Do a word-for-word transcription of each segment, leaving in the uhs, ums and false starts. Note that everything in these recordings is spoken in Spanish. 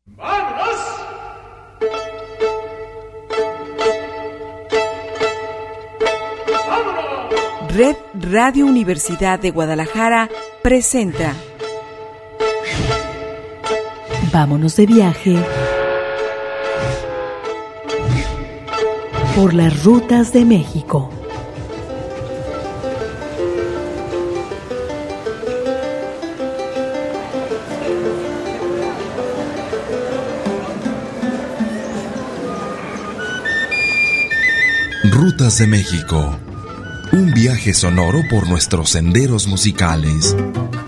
¡Vámonos! ¡Vámonos! Red Radio Universidad de Guadalajara presenta Vámonos de viaje por las rutas de México. Rutas de México, un viaje sonoro por nuestros senderos musicales.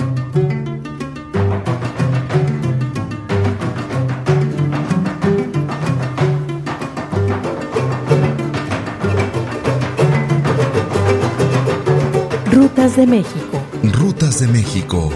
Rutas de México. Rutas de México.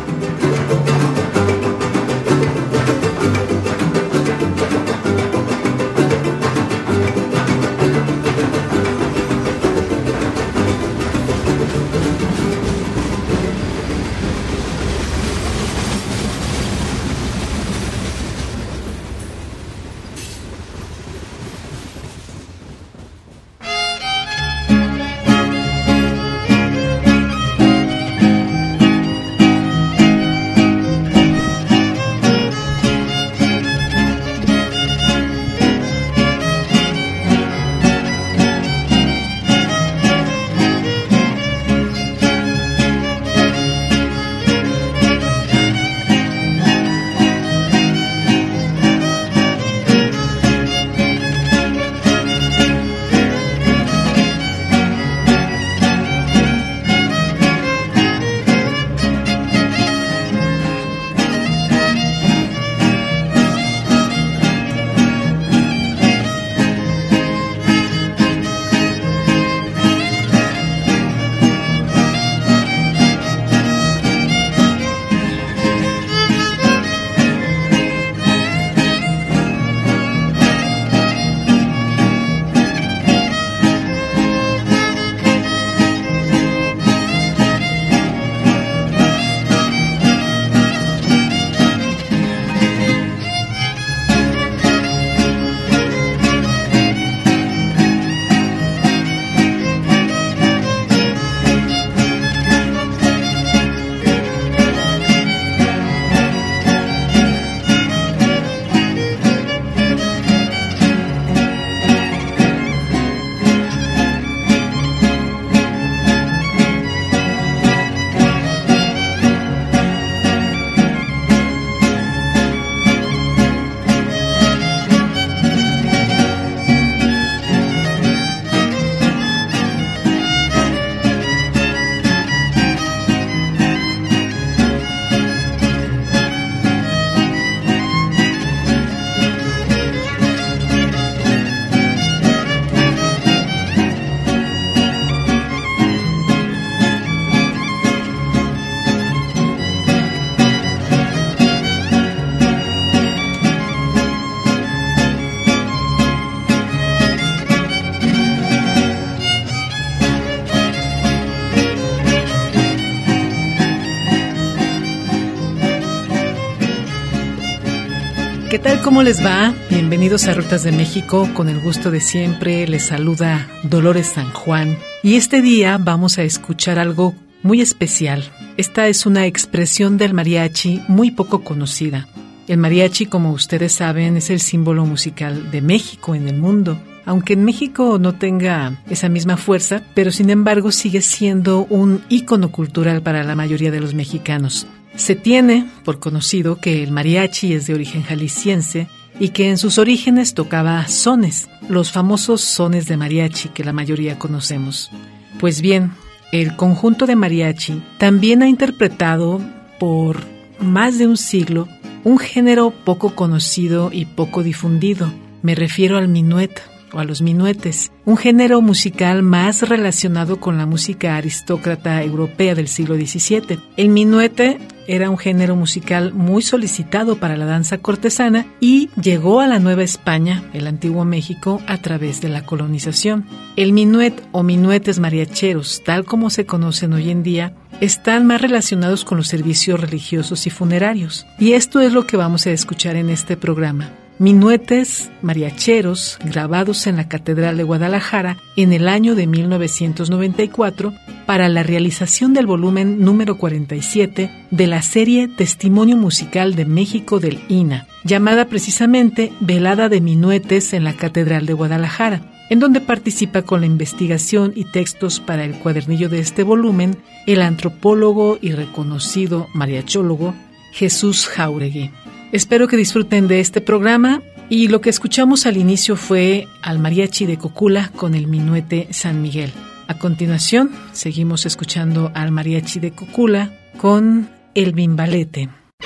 ¿Qué tal? ¿Cómo les va? Bienvenidos a Rutas de México. Con el gusto de siempre les saluda Dolores San Juan. Y este día vamos a escuchar algo muy especial. Esta es una expresión del mariachi muy poco conocida. El mariachi, como ustedes saben, es el símbolo musical de México en el mundo. Aunque en México no tenga esa misma fuerza, pero sin embargo sigue siendo un ícono cultural para la mayoría de los mexicanos. Se tiene por conocido que el mariachi es de origen jalisciense y que en sus orígenes tocaba sones, los famosos sones de mariachi que la mayoría conocemos. Pues bien, el conjunto de mariachi también ha interpretado por más de un siglo un género poco conocido y poco difundido. Me refiero al minuet o a los minuetes, un género musical más relacionado con la música aristócrata europea del siglo diecisiete. El minuete era un género musical muy solicitado para la danza cortesana y llegó a la Nueva España, el antiguo México, a través de la colonización. El minuet o minuetes mariacheros, tal como se conocen hoy en día, están más relacionados con los servicios religiosos y funerarios. Y esto es lo que vamos a escuchar en este programa. Minuetes mariacheros grabados en la Catedral de Guadalajara en el año de mil novecientos noventa y cuatro para la realización del volumen número cuarenta y siete de la serie Testimonio Musical de México del I N A, llamada precisamente Velada de Minuetes en la Catedral de Guadalajara, en donde participa con la investigación y textos para el cuadernillo de este volumen el antropólogo y reconocido mariachólogo Jesús Jáuregui. Espero que disfruten de este programa y lo que escuchamos al inicio fue al mariachi de Cocula con el minuete San Miguel. A continuación, seguimos escuchando al mariachi de Cocula con el bimbalete.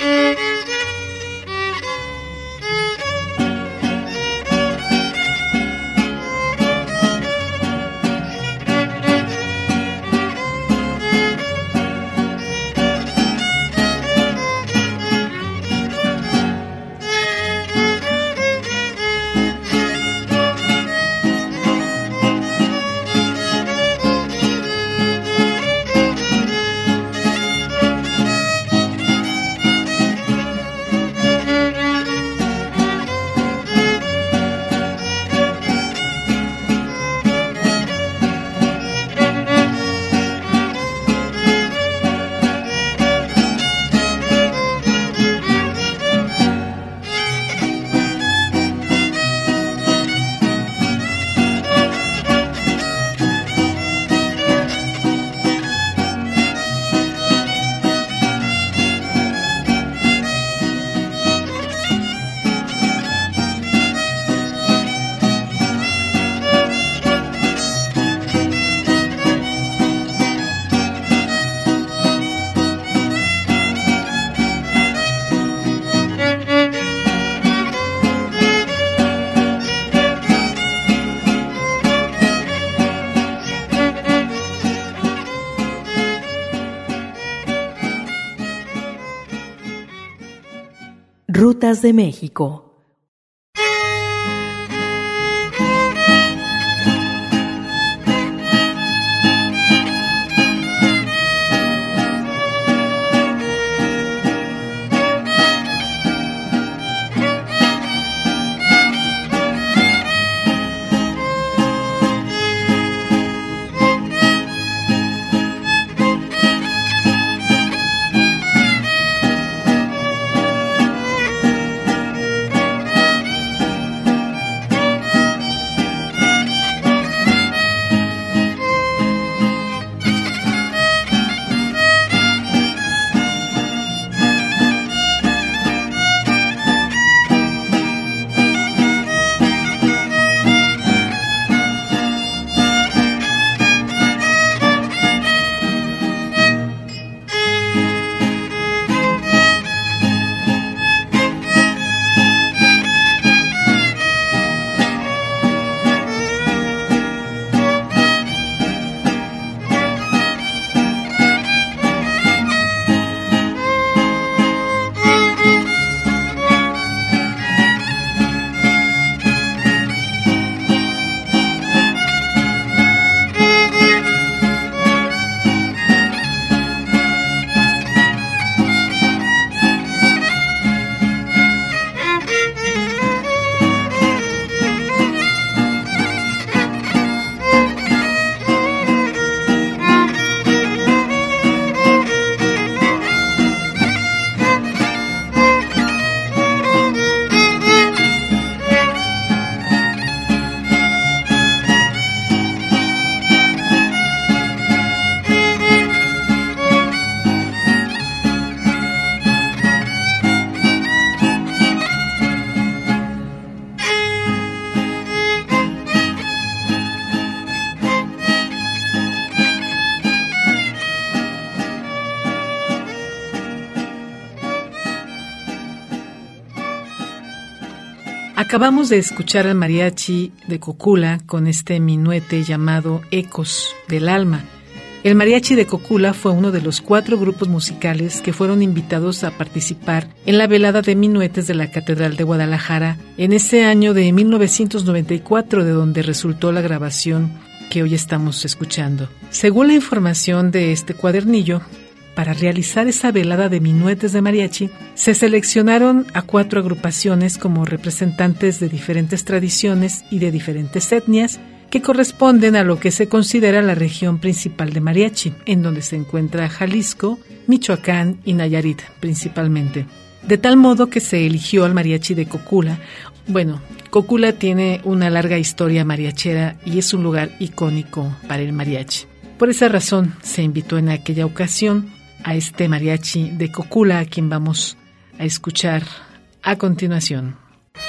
Rutas de México. Acabamos de escuchar al mariachi de Cocula con este minuete llamado Ecos del Alma, El Mariachi de Cocula fue uno de los cuatro grupos musicales que fueron invitados a participar en la velada de minuetes de la Catedral de Guadalajara en ese año de mil novecientos noventa y cuatro, de donde resultó la grabación que hoy estamos escuchando. Según la información de este cuadernillo, para realizar esa velada de minuetes de mariachi, se seleccionaron a cuatro agrupaciones como representantes de diferentes tradiciones y de diferentes etnias que corresponden a lo que se considera la región principal de mariachi, en donde se encuentra Jalisco, Michoacán y Nayarit principalmente. De tal modo que se eligió al Mariachi de Cocula. Bueno, Cocula tiene una larga historia mariachera y es un lugar icónico para el mariachi. Por esa razón se invitó en aquella ocasión a este Mariachi de Cocula, a quien vamos a escuchar a continuación.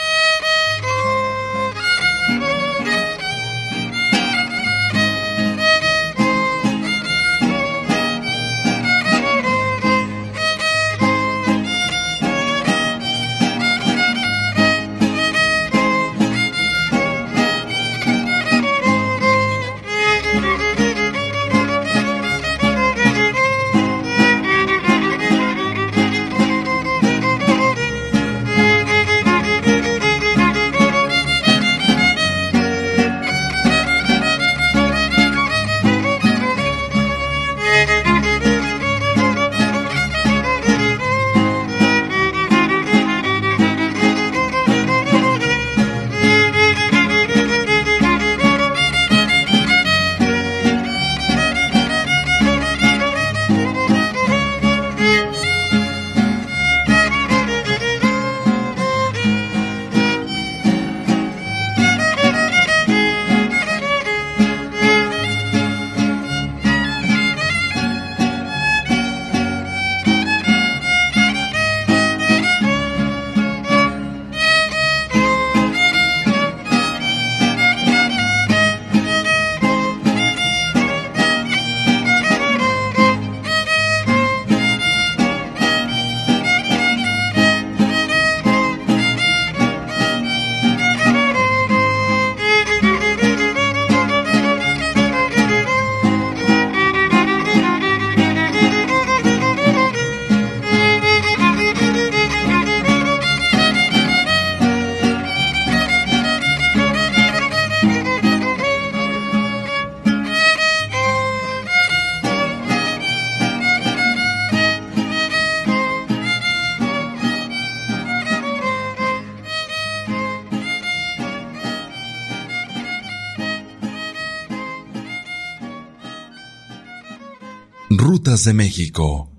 Rutas de México.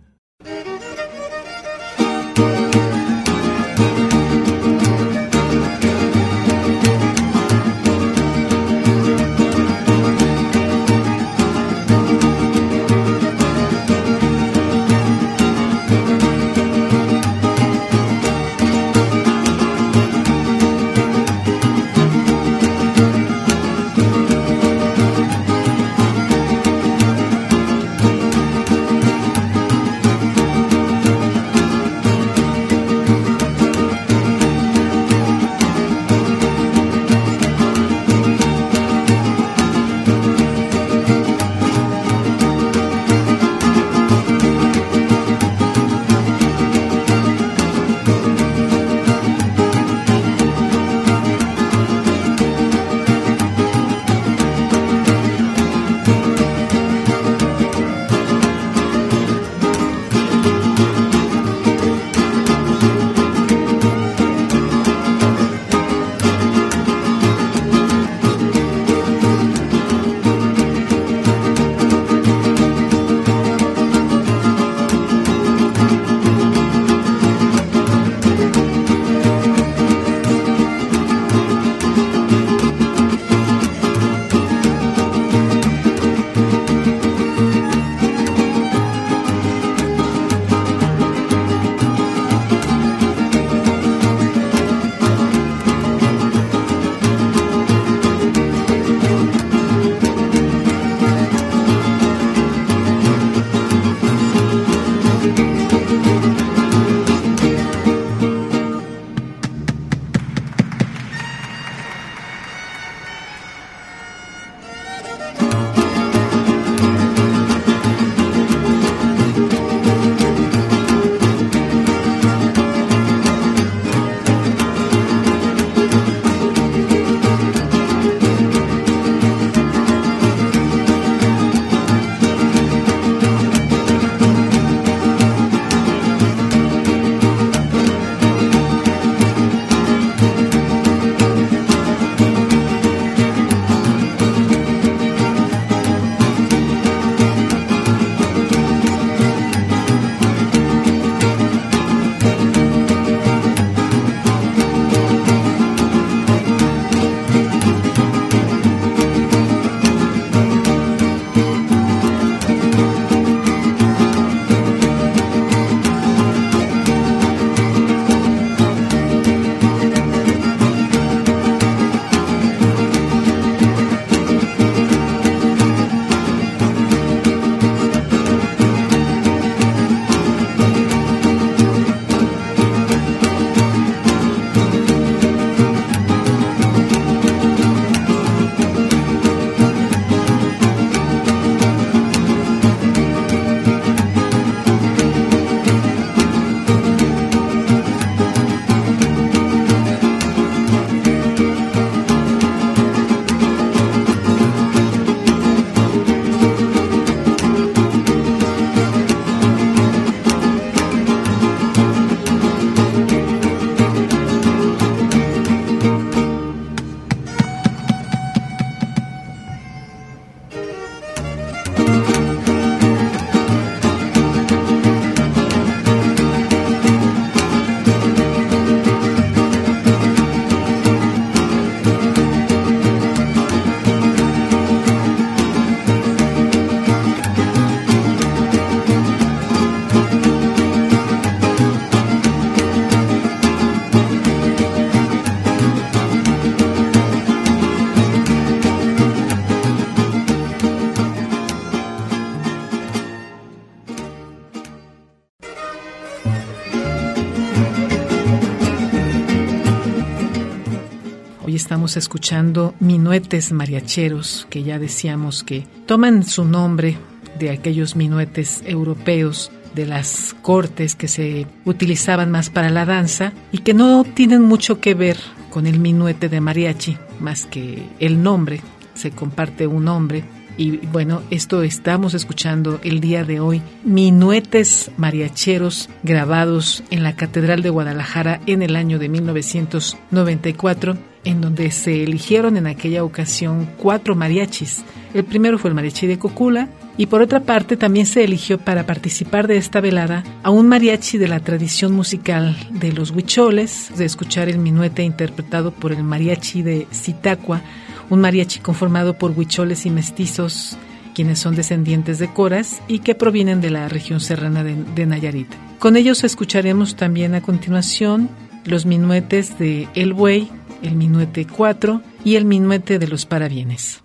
Hoy estamos escuchando minuetes mariacheros, que ya decíamos que toman su nombre de aquellos minuetes europeos de las cortes que se utilizaban más para la danza y que no tienen mucho que ver con el minuete de mariachi, más que el nombre, se comparte un nombre. Y bueno, esto estamos escuchando el día de hoy, minuetes mariacheros grabados en la Catedral de Guadalajara en el año de mil novecientos noventa y cuatro, en donde se eligieron en aquella ocasión cuatro mariachis. El primero fue el mariachi de Cocula, y por otra parte también se eligió para participar de esta velada a un mariachi de la tradición musical de los huicholes, de escuchar el minuete interpretado por el mariachi de Zitácua, un mariachi conformado por huicholes y mestizos, quienes son descendientes de coras y que provienen de la región serrana de, de Nayarit. Con ellos escucharemos también a continuación los minuetes de El Buey, el minuete cuatro y el minuete de los parabienes.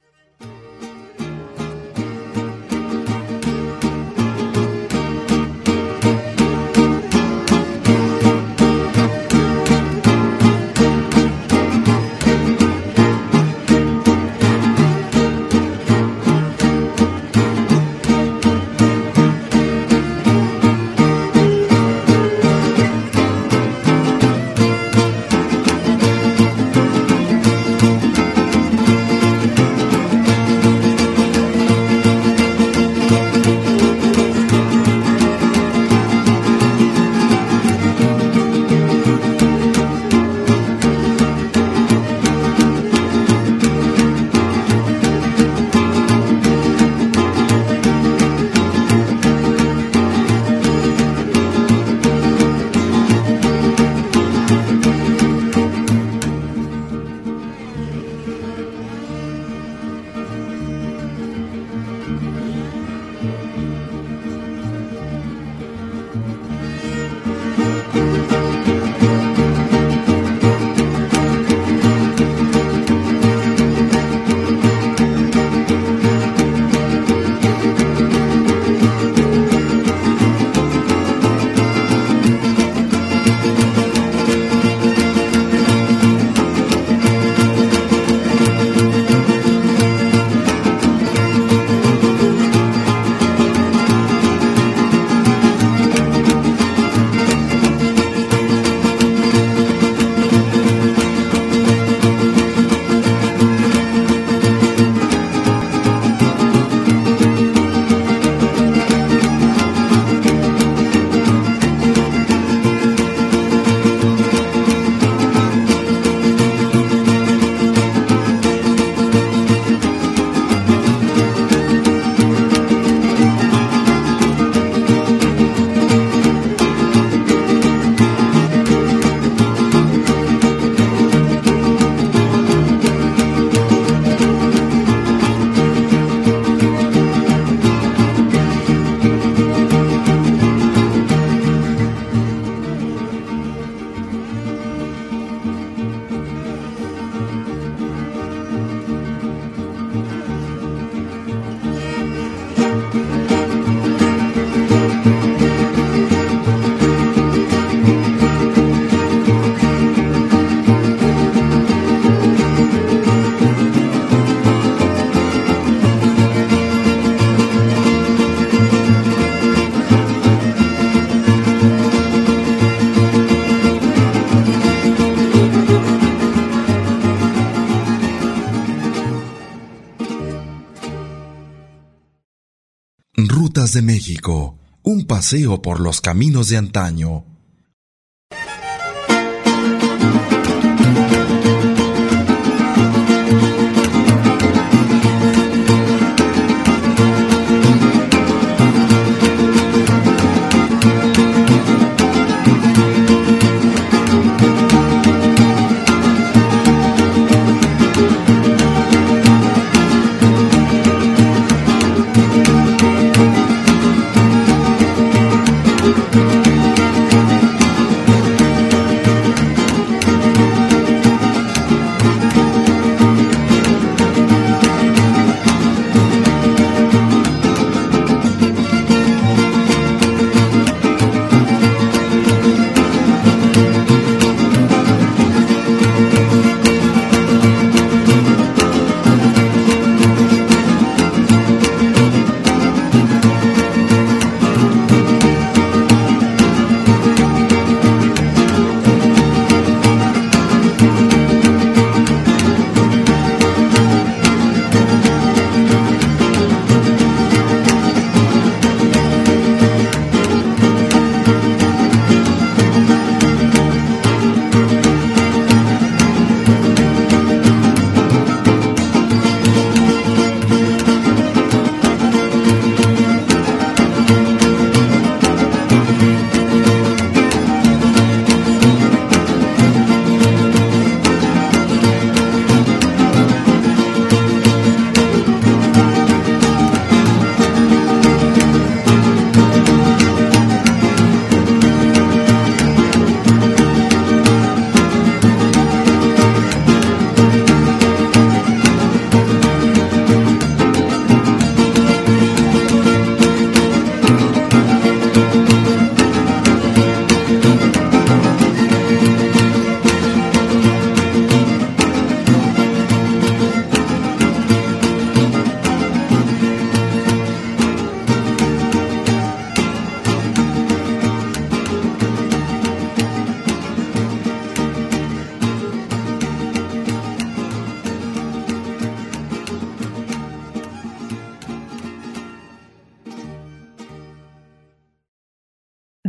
Rutas de México, un paseo por los caminos de antaño.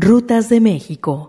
Rutas de México.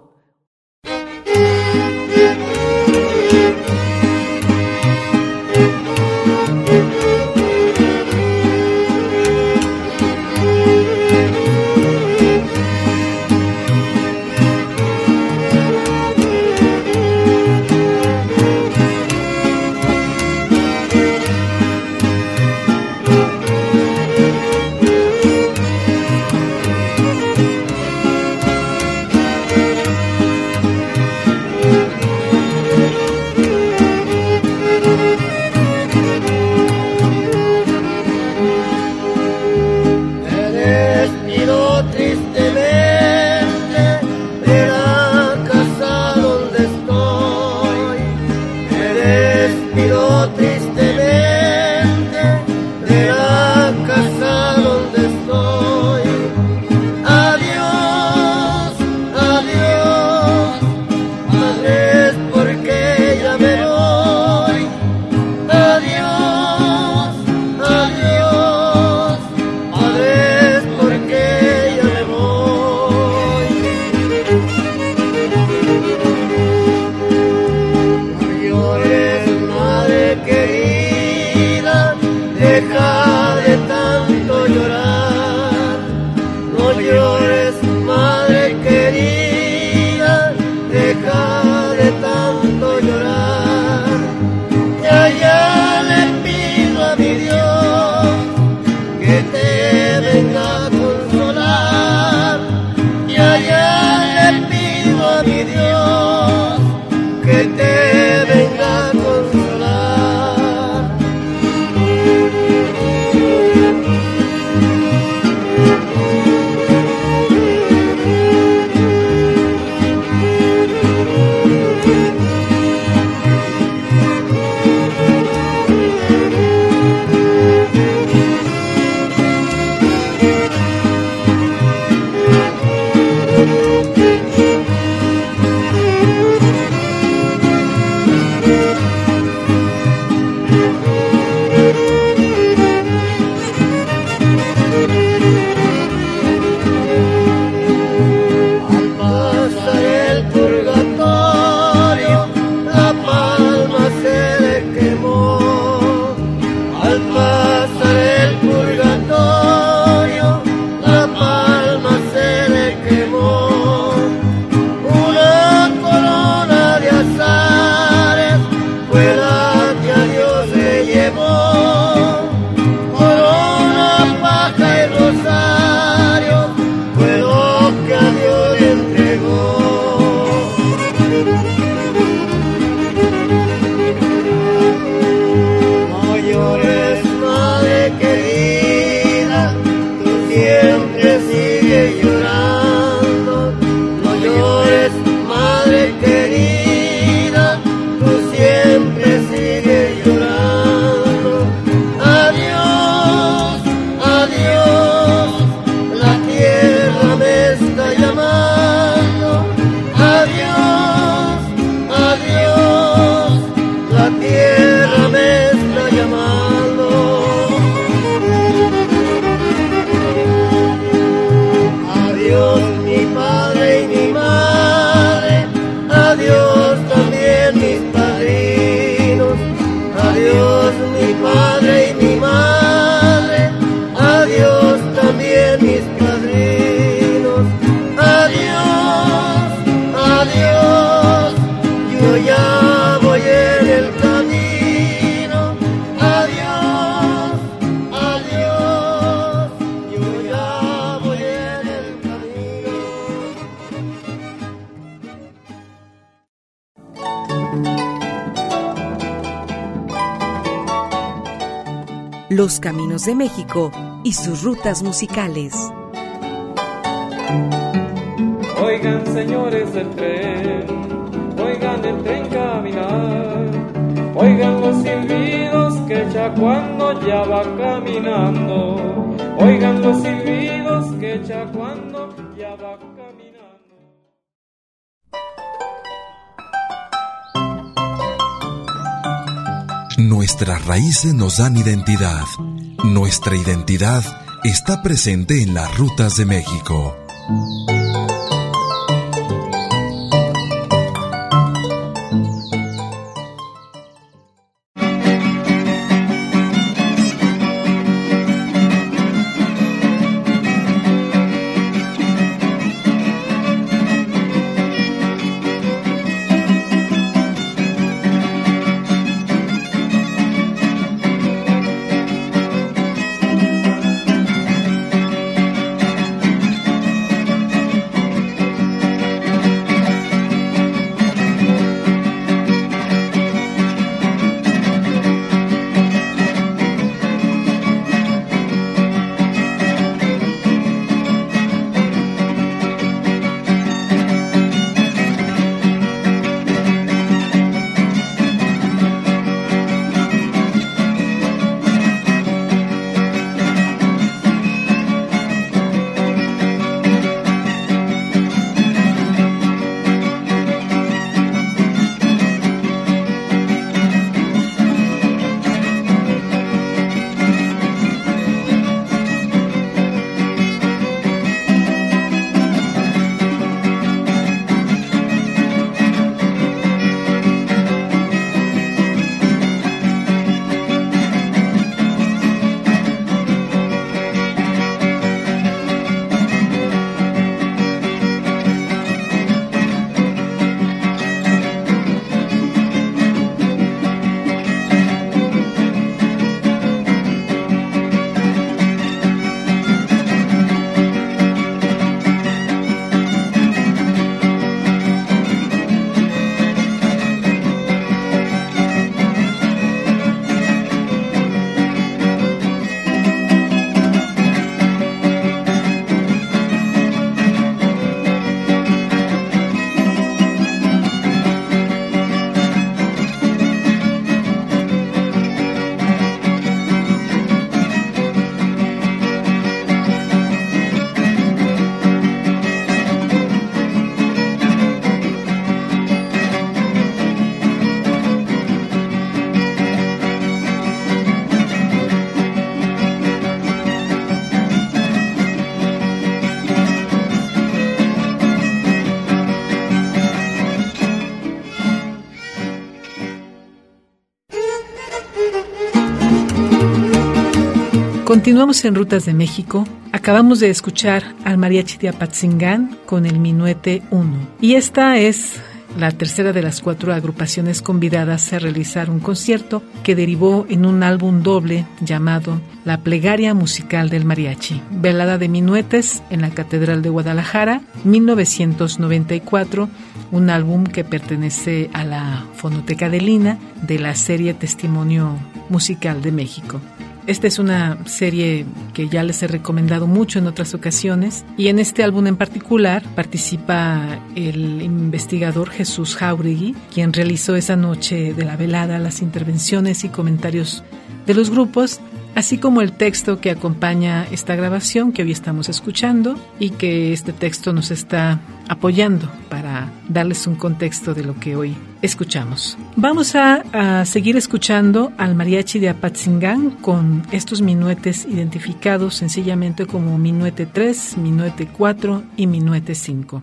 Los caminos de México y sus rutas musicales. Oigan, señores del tren, oigan el tren caminar, oigan los silbidos que echa cuando ya va caminando, oigan los silbidos que echa cuando ya va caminando. Nuestras raíces nos dan identidad. Nuestra identidad está presente en las rutas de México. Continuamos en Rutas de México. Acabamos de escuchar al Mariachi de Apatzingán con el Minuete uno. Y esta es la tercera de las cuatro agrupaciones convidadas a realizar un concierto que derivó en un álbum doble llamado La Plegaria Musical del Mariachi, velada de minuetes en la Catedral de Guadalajara, mil novecientos noventa y cuatro, un álbum que pertenece a la Fonoteca de Lina de la serie Testimonio Musical de México. Esta es una serie que ya les he recomendado mucho en otras ocasiones y en este álbum en particular participa el investigador Jesús Jáuregui, quien realizó esa noche de la velada las intervenciones y comentarios de los grupos, así como el texto que acompaña esta grabación que hoy estamos escuchando y que este texto nos está apoyando para darles un contexto de lo que hoy escuchamos. Vamos a, a seguir escuchando al Mariachi de Apatzingán con estos minuetes identificados sencillamente como Minuete tres, Minuete cuatro y Minuete cinco.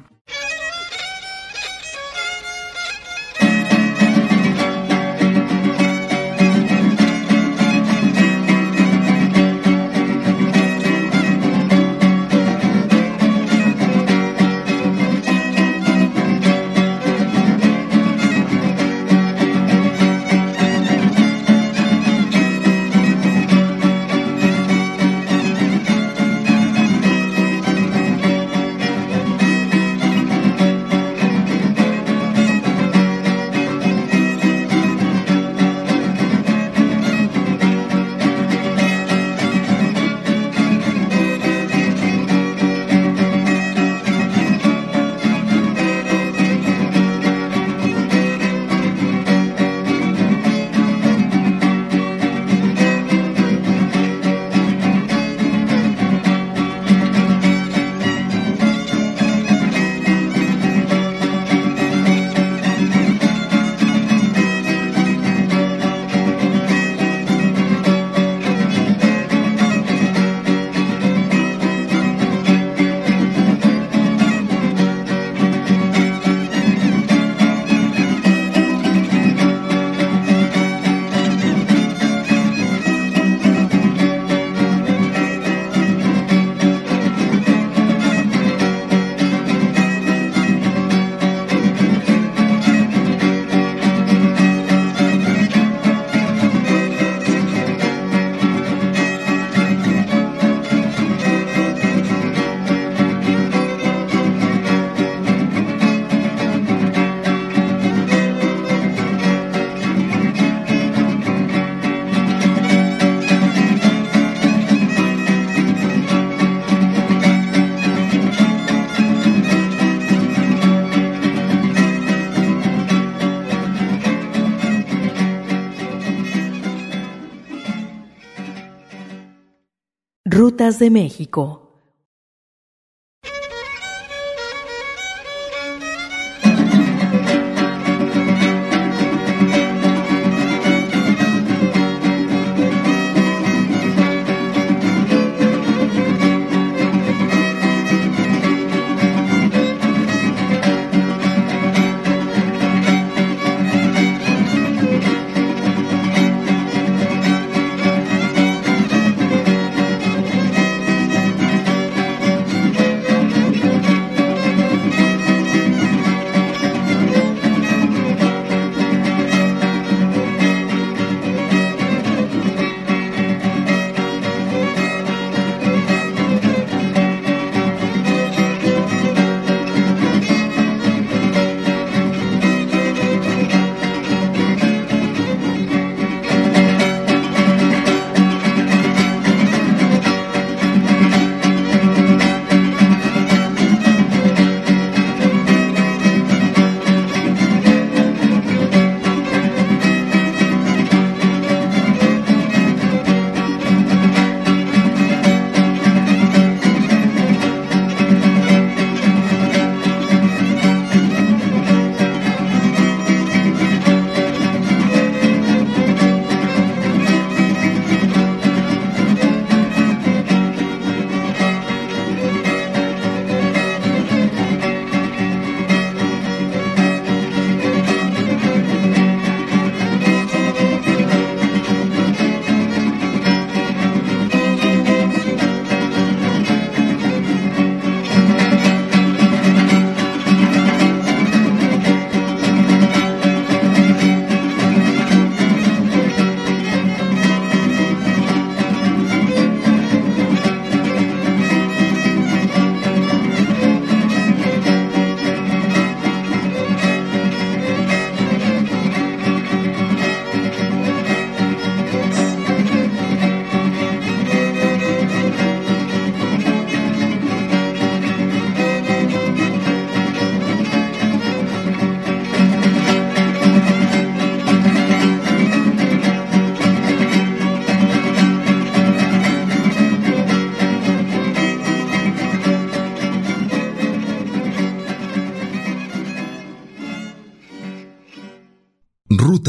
Rutas de México.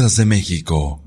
Rutas de México.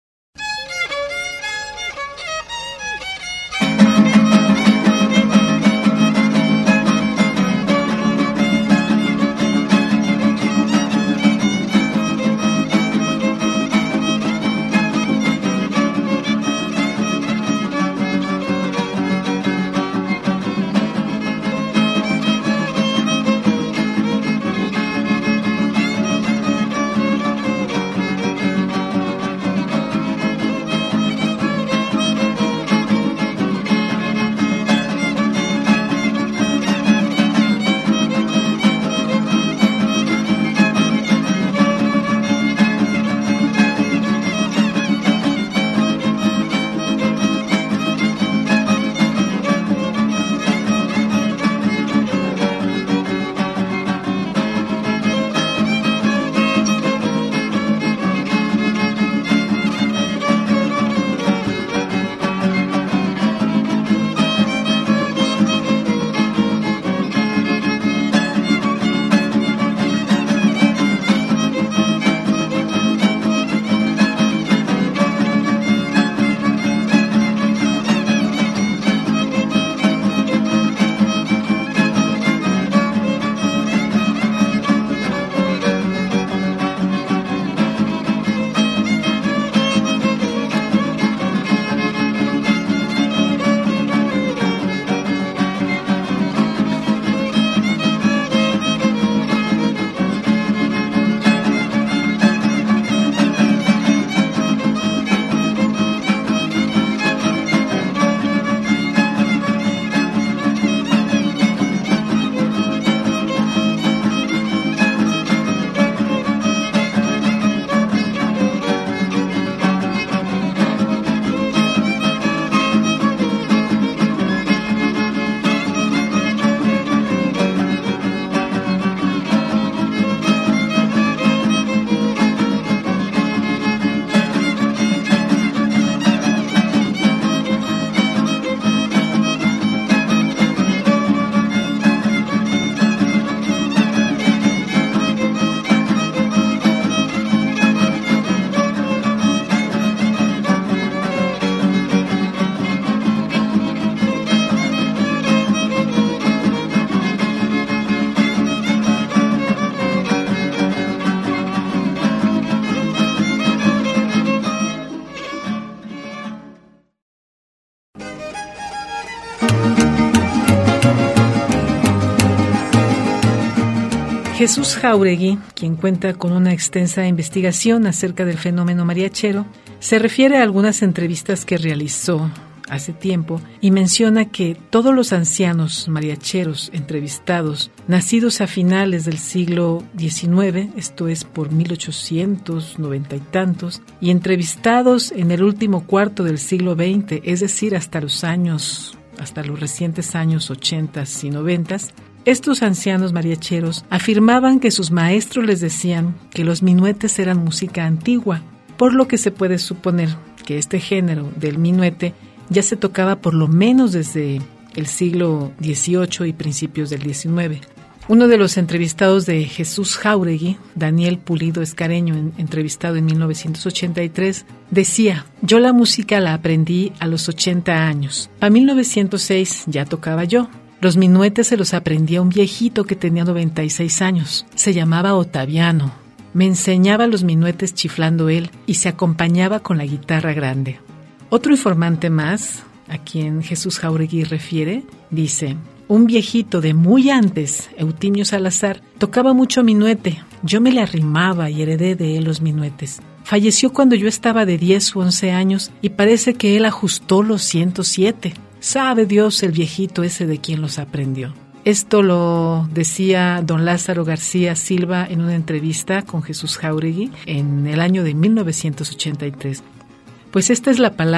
Jesús Jáuregui, quien cuenta con una extensa investigación acerca del fenómeno mariachero, se refiere a algunas entrevistas que realizó hace tiempo y menciona que todos los ancianos mariacheros entrevistados, nacidos a finales del siglo diecinueve, esto es por mil ochocientos noventa y tantos, y entrevistados en el último cuarto del siglo veinte, es decir, hasta los años, hasta los recientes años ochentas y noventas, estos ancianos mariacheros afirmaban que sus maestros les decían que los minuetes eran música antigua, por lo que se puede suponer que este género del minuete ya se tocaba por lo menos desde el siglo dieciocho y principios del diecinueve. Uno de los entrevistados de Jesús Jáuregui, Daniel Pulido Escareño, en, entrevistado en mil novecientos ochenta y tres, decía: yo la música la aprendí a los ochenta años. Para mil novecientos seis ya tocaba yo. Los minuetes se los aprendía un viejito que tenía noventa y seis años. Se llamaba Otaviano. Me enseñaba los minuetes chiflando él y se acompañaba con la guitarra grande. Otro informante más, a quien Jesús Jáuregui refiere, dice: un viejito de muy antes, Eutimio Salazar, tocaba mucho minuete. Yo me le arrimaba y heredé de él los minuetes. Falleció cuando yo estaba de diez u once años y parece que él ajustó los ciento siete. Sabe Dios el viejito ese de quien los aprendió. Esto lo decía don Lázaro García Silva en una entrevista con Jesús Jáuregui en el año de mil novecientos ochenta y tres. Pues esta es la palabra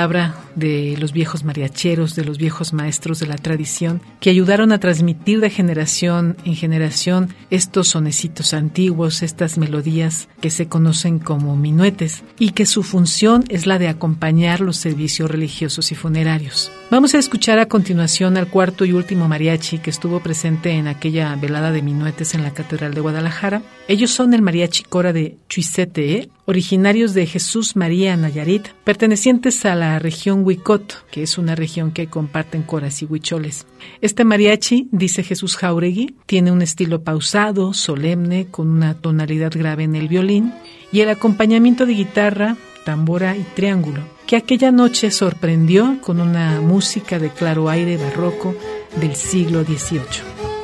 de los viejos mariacheros, de los viejos maestros de la tradición, que ayudaron a transmitir de generación en generación estos sonecitos antiguos, estas melodías que se conocen como minuetes, y que su función es la de acompañar los servicios religiosos y funerarios. Vamos a escuchar a continuación al cuarto y último mariachi que estuvo presente en aquella velada de minuetes en la Catedral de Guadalajara. Ellos son el Mariachi Cora de Chuizete, originarios de Jesús María, Nayarit, pertenecientes a la región Huicot, que es una región que comparten coras y huicholes. Este mariachi, dice Jesús Jauregui, tiene un estilo pausado, solemne, con una tonalidad grave en el violín y el acompañamiento de guitarra, tambora y triángulo, que aquella noche sorprendió con una música de claro aire barroco del siglo dieciocho.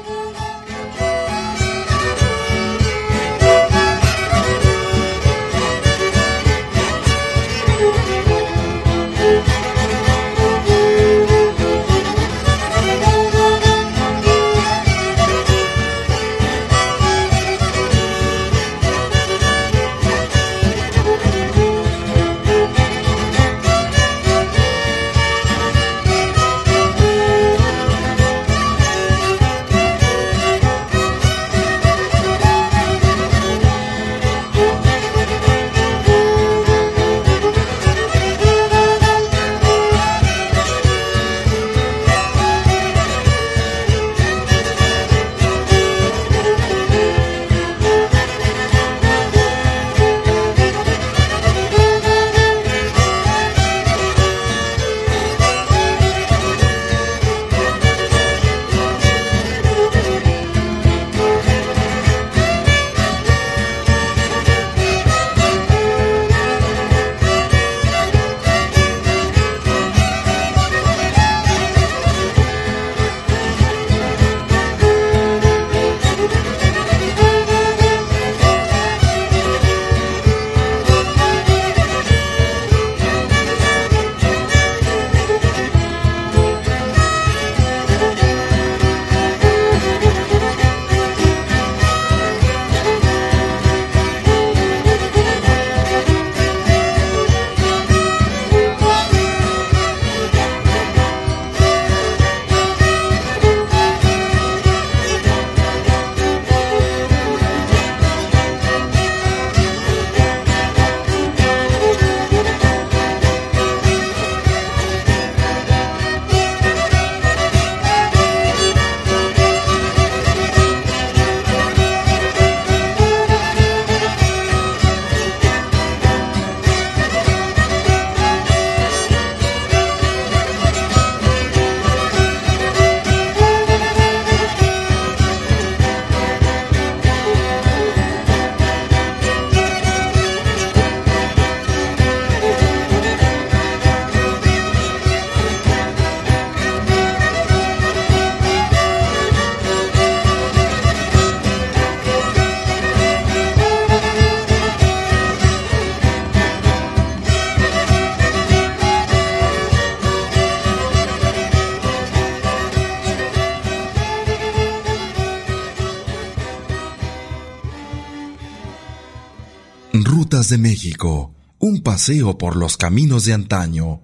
Rutas de México, un paseo por los caminos de antaño.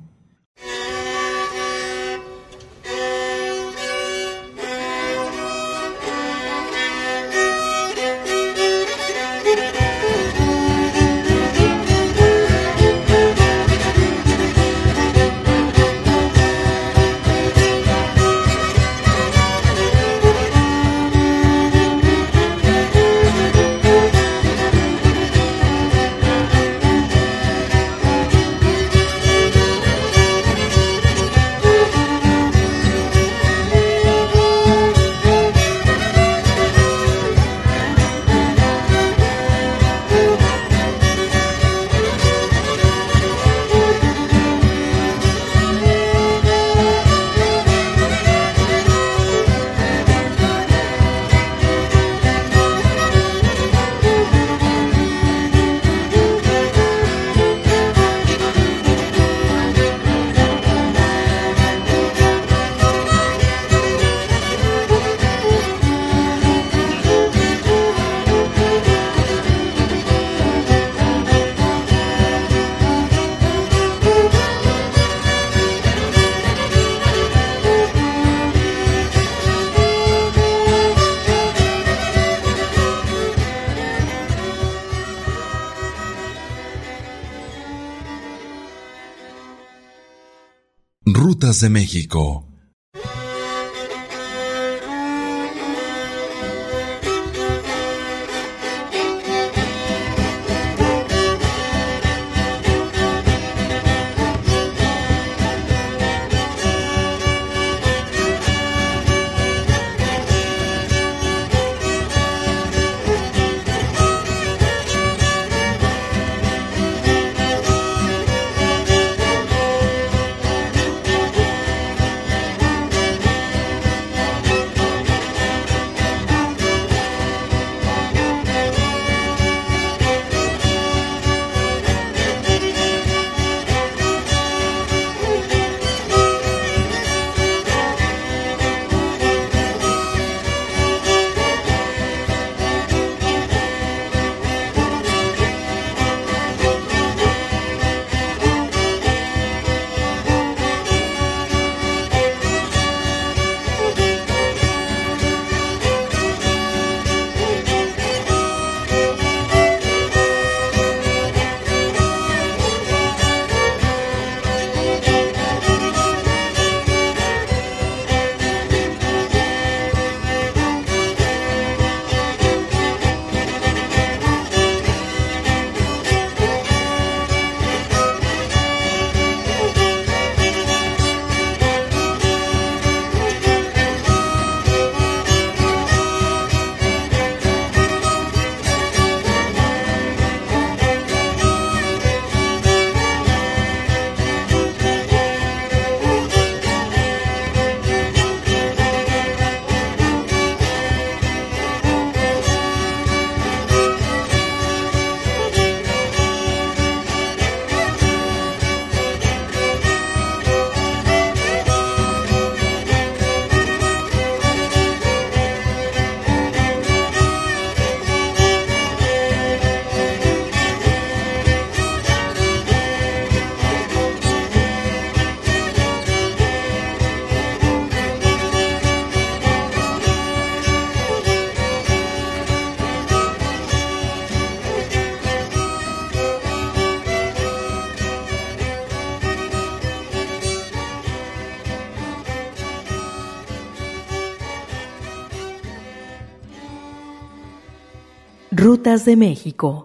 Rutas de México. Rutas de México.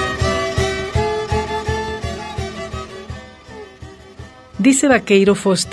Dice Vaqueiro Foster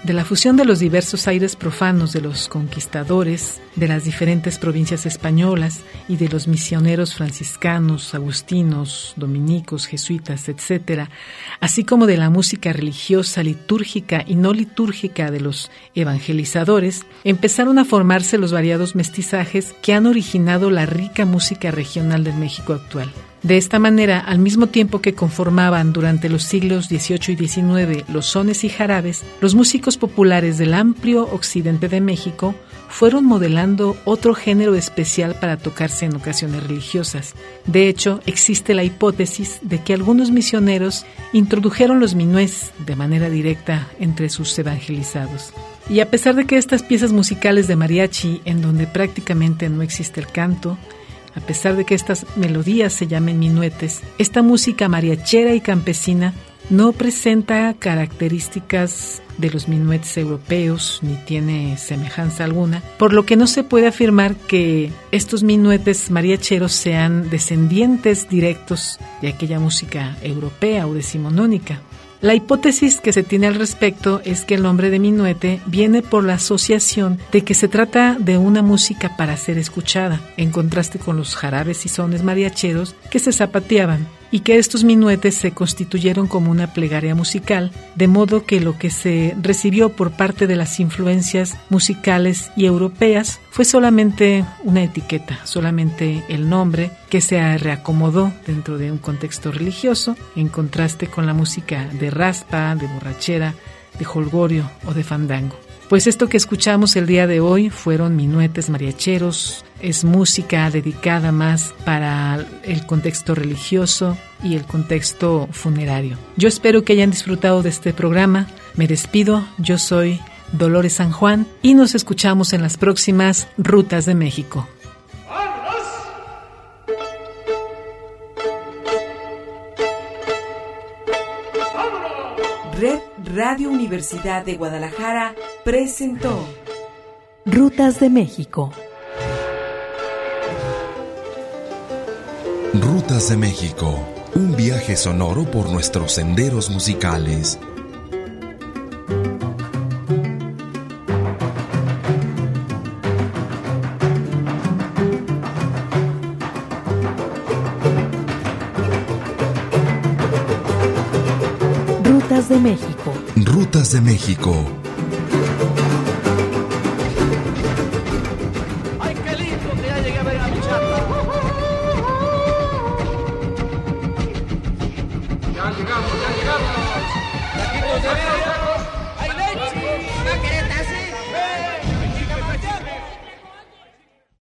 de la fusión de los diversos aires profanos de los conquistadores, de las diferentes provincias españolas y de los misioneros franciscanos, agustinos, dominicos, jesuitas, etcétera, así como de la música religiosa, litúrgica y no litúrgica de los evangelizadores, empezaron a formarse los variados mestizajes que han originado la rica música regional del México actual. De esta manera, al mismo tiempo que conformaban durante los siglos dieciocho y diecinueve los sones y jarabes, los músicos populares del amplio occidente de México fueron modelando otro género especial para tocarse en ocasiones religiosas. De hecho, existe la hipótesis de que algunos misioneros introdujeron los minués de manera directa entre sus evangelizados. Y a pesar de que estas piezas musicales de mariachi, en donde prácticamente no existe el canto, a pesar de que estas melodías se llamen minuetes, esta música mariachera y campesina no presenta características de los minuetes europeos ni tiene semejanza alguna, por lo que no se puede afirmar que estos minuetes mariacheros sean descendientes directos de aquella música europea o decimonónica. La hipótesis que se tiene al respecto es que el nombre de minuete viene por la asociación de que se trata de una música para ser escuchada, en contraste con los jarabes y sones mariacheros que se zapateaban, y que estos minuetes se constituyeron como una plegaria musical, de modo que lo que se recibió por parte de las influencias musicales y europeas fue solamente una etiqueta, solamente el nombre que se reacomodó dentro de un contexto religioso, en contraste con la música de raspa, de borrachera, de jolgorio o de fandango. Pues esto que escuchamos el día de hoy fueron minuetes mariacheros, es música dedicada más para el contexto religioso y el contexto funerario. Yo espero que hayan disfrutado de este programa. Me despido, yo soy Dolores San Juan y nos escuchamos en las próximas Rutas de México. Red Radio Universidad de Guadalajara presentó Rutas de México. Rutas de México, un viaje sonoro por nuestros senderos musicales. Rutas de México. Rutas de México.